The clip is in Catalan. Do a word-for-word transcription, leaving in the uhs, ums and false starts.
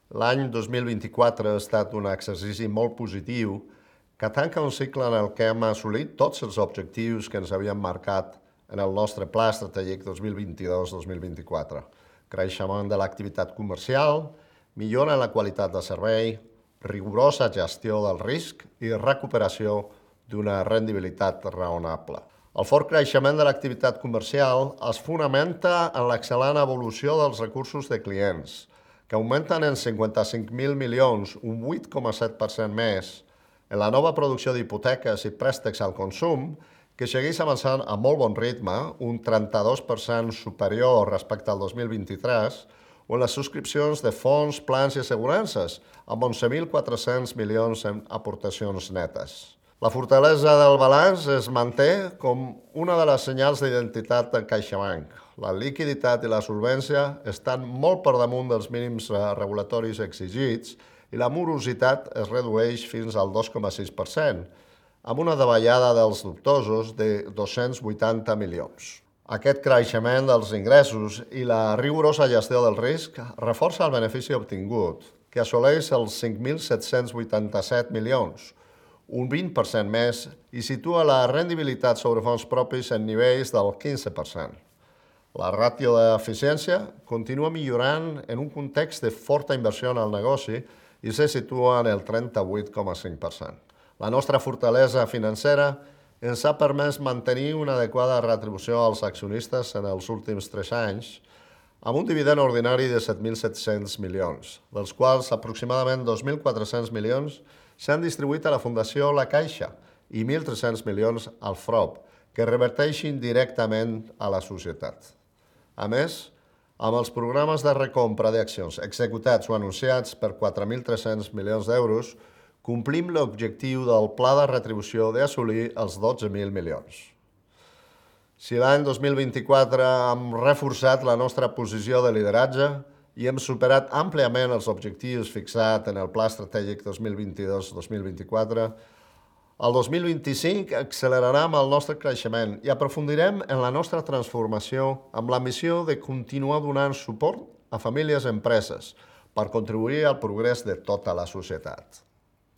L'any dos mil vint-i-quatre ha estat un exercici molt positiu que tanca un cicle en el que hem assolit tots els objectius que ens havíem marcat en el nostre pla estratègic dos mil vint-i-dos dos mil vint-i-quatre. Creixement de l'activitat comercial, millora en la qualitat de servei, rigorosa gestió del risc i recuperació d'una rendibilitat raonable. El fort creixement de l'activitat comercial es fonamenta en l'excel·lent evolució dels recursos de clients, que augmenten en cinquanta-cinc mil milions, un vuit coma set per cent més, en la nova producció d'hipoteques i préstecs al consum, que segueix avançant a molt bon ritme, un trenta-dos per cent superior respecte al dos mil vint-i-tres, o en les subscripcions de fons, plans i assegurances, amb onze mil quatre-cents milions en aportacions netes. La fortalesa del balanç es manté com una de les senyals d'identitat del CaixaBank. La liquiditat i la solvència estan molt per damunt dels mínims regulatoris exigits i la morositat es redueix fins al dos coma sis per cent, amb una davallada dels dubtosos de dos-cents vuitanta milions. Aquest creixement dels ingressos i la rigorosa gestió del risc reforça el benefici obtingut, que assoleix els cinc mil set-cents vuitanta-set milions, un vint per cent més, i situa la rendibilitat sobre fons propis en nivells del quinze per cent. La ràtio d'eficiència continua millorant en un context de forta inversió en el negoci i se situa en el trenta-vuit coma cinc per cent. La nostra fortalesa financera ens ha permès mantenir una adequada retribució als accionistes en els últims tres anys, amb un dividend ordinari de set mil set-cents milions, dels quals aproximadament dos mil quatre-cents milions s'han distribuït a la Fundació La Caixa i mil tres-cents milions al F R O B, que reverteixin directament a la societat. A més, amb els programes de recompra d'accions executats o anunciats per quatre mil tres-cents milions d'euros, complim l'objectiu del pla de retribució d'assolir els dotze mil milions. Si l'any dos mil vint-i-quatre hem reforçat la nostra posició de lideratge i hem superat àmpliament els objectius fixats en el Pla Estratègic dos mil vint-i-dos dos mil vint-i-quatre, el dos mil vint-i-cinc accelerarem el nostre creixement i aprofundirem en la nostra transformació amb la missió de continuar donant suport a famílies i empreses per contribuir al progrés de tota la societat.